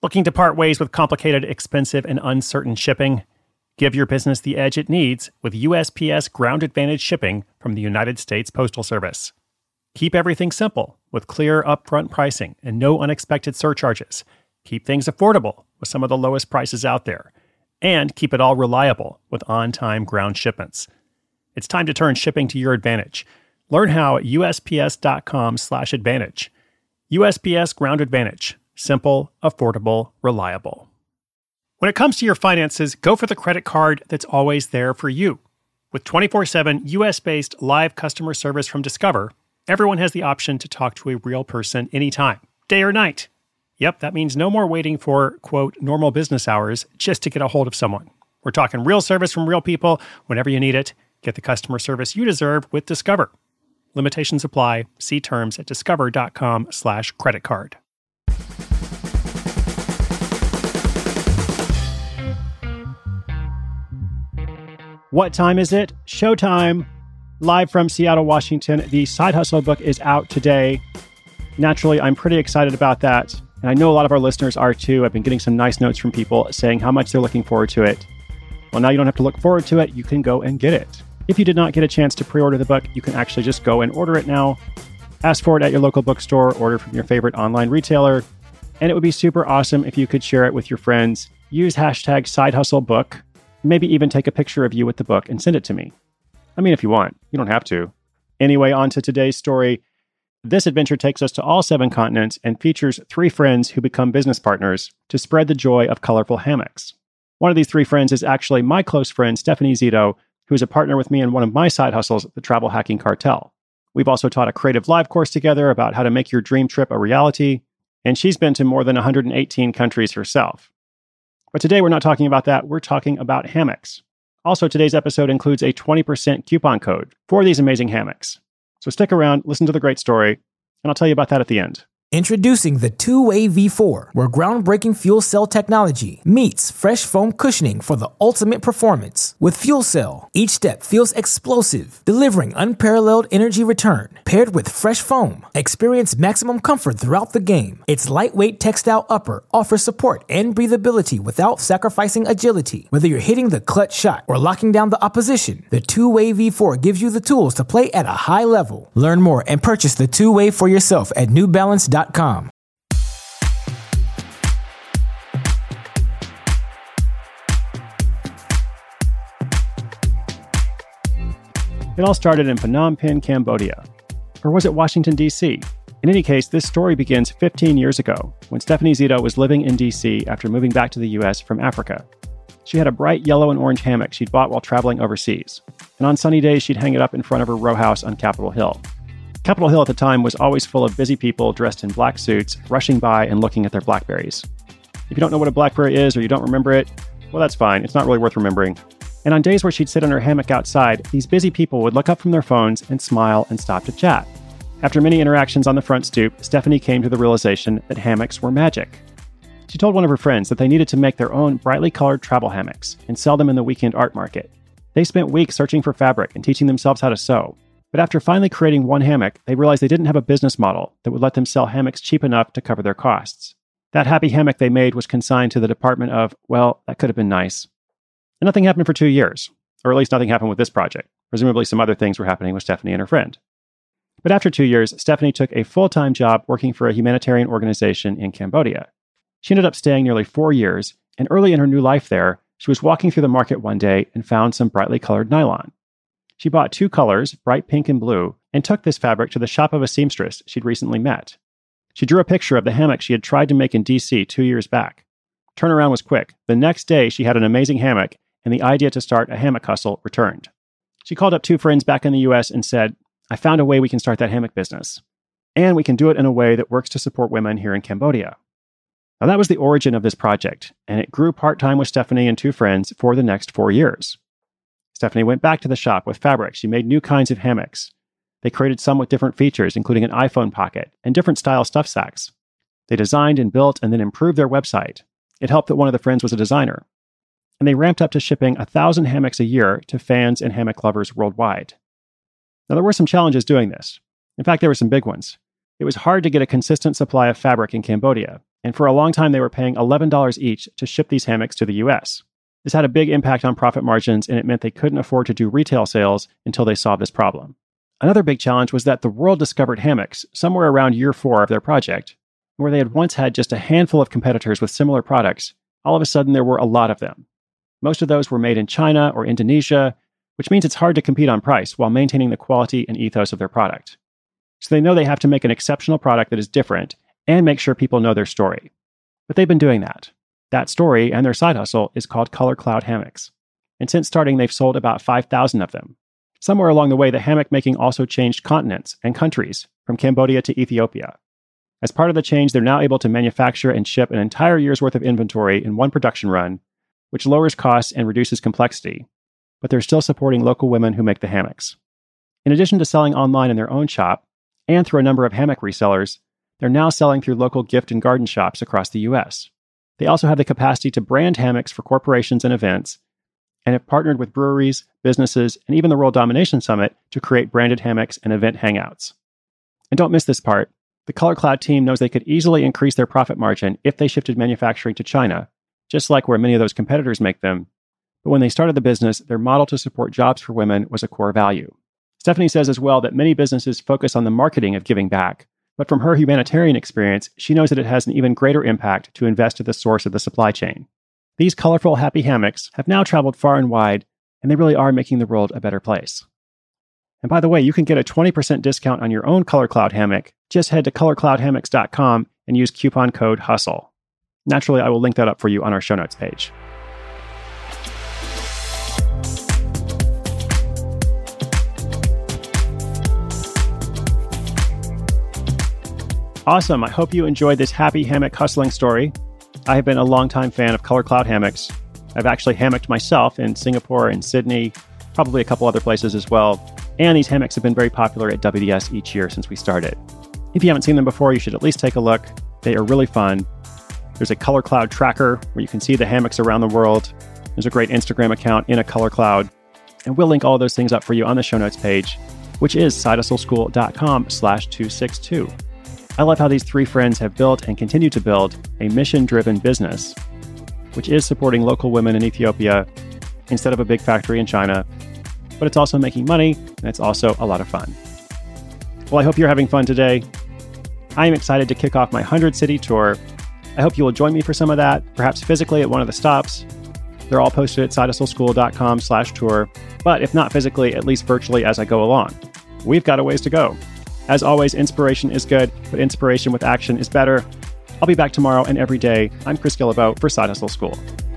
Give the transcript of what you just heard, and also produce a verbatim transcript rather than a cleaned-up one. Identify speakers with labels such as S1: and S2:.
S1: Looking to part ways with complicated, expensive, and uncertain shipping? Give your business the edge it needs with U S P S Ground Advantage shipping from the United States Postal Service. Keep everything simple with clear upfront pricing and no unexpected surcharges. Keep things affordable with some of the lowest prices out there. And keep it all reliable with on-time ground shipments. It's time to turn shipping to your advantage. Learn how at USPS.com slash advantage. U S P S Ground Advantage. Simple, affordable, reliable. When it comes to your finances, go for the credit card that's always there for you. With twenty-four seven U S-based live customer service from Discover, everyone has the option to talk to a real person anytime, day or night. Yep, that means no more waiting for, quote, normal business hours just to get a hold of someone. We're talking real service from real people whenever you need it. Get the customer service you deserve with Discover. Limitations apply. See terms at discover.com slash credit card. What time is it? Showtime. Live from Seattle, Washington. The Side Hustle book is out today. Naturally, I'm pretty excited about that. And I know a lot of our listeners are too. I've been getting some nice notes from people saying how much they're looking forward to it. Well, now you don't have to look forward to it. You can go and get it. If you did not get a chance to pre-order the book, you can actually just go and order it now. Ask for it at your local bookstore, order from your favorite online retailer. And it would be super awesome if you could share it with your friends. Use hashtag SideHustleBook. Maybe even take a picture of you with the book and send it to me. I mean, if you want. You don't have to. Anyway, on to today's story. This adventure takes us to all seven continents and features three friends who become business partners to spread the joy of colorful hammocks. One of these three friends is actually my close friend, Stephanie Zito, who is a partner with me in one of my side hustles, the Travel Hacking Cartel. We've also taught a creative live course together about how to make your dream trip a reality, and she's been to more than one hundred eighteen countries herself. But today we're not talking about that, we're talking about hammocks. Also, today's episode includes a twenty percent coupon code for these amazing hammocks. So stick around, listen to the great story, and I'll tell you about that at the end.
S2: Introducing the two-way V four, where groundbreaking fuel cell technology meets fresh foam cushioning for the ultimate performance. With Fuel Cell, each step feels explosive, delivering unparalleled energy return. Paired with fresh foam, experience maximum comfort throughout the game. Its lightweight textile upper offers support and breathability without sacrificing agility. Whether you're hitting the clutch shot or locking down the opposition, the two-way V four gives you the tools to play at a high level. Learn more and purchase the two-way for yourself at new balance dot com.
S1: It all started in Phnom Penh, Cambodia. Or was it Washington, D C? In any case, this story begins fifteen years ago, when Stephanie Zito was living in D C after moving back to the U S from Africa. She had a bright yellow and orange hammock she'd bought while traveling overseas, and on sunny days she'd hang it up in front of her row house on Capitol Hill. Capitol Hill at the time was always full of busy people dressed in black suits, rushing by and looking at their BlackBerries. If you don't know what a BlackBerry is or you don't remember it, well, that's fine. It's not really worth remembering. And on days where she'd sit in her hammock outside, these busy people would look up from their phones and smile and stop to chat. After many interactions on the front stoop, Stephanie came to the realization that hammocks were magic. She told one of her friends that they needed to make their own brightly colored travel hammocks and sell them in the weekend art market. They spent weeks searching for fabric and teaching themselves how to sew. But after finally creating one hammock, they realized they didn't have a business model that would let them sell hammocks cheap enough to cover their costs. That happy hammock they made was consigned to the Department of, well, that could have been nice. And nothing happened for two years. Or at least nothing happened with this project. Presumably some other things were happening with Stephanie and her friend. But after two years, Stephanie took a full-time job working for a humanitarian organization in Cambodia. She ended up staying nearly four years, and early in her new life there, she was walking through the market one day and found some brightly colored nylon. She bought two colors, bright pink and blue, and took this fabric to the shop of a seamstress she'd recently met. She drew a picture of the hammock she had tried to make in D C two years back. Turnaround was quick. The next day, she had an amazing hammock, and the idea to start a hammock hustle returned. She called up two friends back in the U S and said, I found a way we can start that hammock business. And we can do it in a way that works to support women here in Cambodia. Now that was the origin of this project, and it grew part-time with Stephanie and two friends for the next four years. Stephanie went back to the shop with fabric. She made new kinds of hammocks. They created some with different features, including an iPhone pocket and different style stuff sacks. They designed and built and then improved their website. It helped that one of the friends was a designer. And they ramped up to shipping a thousand hammocks a year to fans and hammock lovers worldwide. Now, there were some challenges doing this. In fact, there were some big ones. It was hard to get a consistent supply of fabric in Cambodia, And for a long time, they were paying eleven dollars each to ship these hammocks to the U S. This had a big impact on profit margins, and it meant they couldn't afford to do retail sales until they solved this problem. Another big challenge was that the world discovered hammocks somewhere around year four of their project, where they had once had just a handful of competitors with similar products. All of a sudden, there were a lot of them. Most of those were made in China or Indonesia, which means it's hard to compete on price while maintaining the quality and ethos of their product. So they know they have to make an exceptional product that is different and make sure people know their story. But they've been doing that. That story and their side hustle is called Color Cloud Hammocks. And since starting, they've sold about five thousand of them. Somewhere along the way, the hammock making also changed continents and countries, from Cambodia to Ethiopia. As part of the change, they're now able to manufacture and ship an entire year's worth of inventory in one production run, which lowers costs and reduces complexity. But they're still supporting local women who make the hammocks. In addition to selling online in their own shop, and through a number of hammock resellers, they're now selling through local gift and garden shops across the U S. They also have the capacity to brand hammocks for corporations and events, and have partnered with breweries, businesses, and even the World Domination Summit to create branded hammocks and event hangouts. And don't miss this part. The Color Cloud team knows they could easily increase their profit margin if they shifted manufacturing to China, just like where many of those competitors make them. But when they started the business, their model to support jobs for women was a core value. Stephanie says as well that many businesses focus on the marketing of giving back, but from her humanitarian experience, she knows that it has an even greater impact to invest at the source of the supply chain. These colorful, happy hammocks have now traveled far and wide, and they really are making the world a better place. And by the way, you can get a twenty percent discount on your own Color Cloud hammock. Just head to color cloud hammocks dot com and use coupon code HUSTLE. Naturally, I will link that up for you on our show notes page. Awesome. I hope you enjoyed this happy hammock hustling story. I have been a longtime fan of Color Cloud hammocks. I've actually hammocked myself in Singapore and Sydney, probably a couple other places as well. And these hammocks have been very popular at W D S each year since we started. If you haven't seen them before, you should at least take a look. They are really fun. There's a Color Cloud tracker where you can see the hammocks around the world. There's a great Instagram account in a Color Cloud. And we'll link all those things up for you on the show notes page, which is sidehustleschool dot com slash two sixty-two. I love how these three friends have built and continue to build a mission-driven business, which is supporting local women in Ethiopia instead of a big factory in China. But it's also making money, and it's also a lot of fun. Well, I hope you're having fun today. I am excited to kick off my hundred-city tour. I hope you will join me for some of that, perhaps physically at one of the stops. They're all posted at sidehustleschool dot com slash tour, but if not physically, at least virtually as I go along. We've got a ways to go. As always, inspiration is good, but inspiration with action is better. I'll be back tomorrow and every day. I'm Chris Guillebeau for Side Hustle School.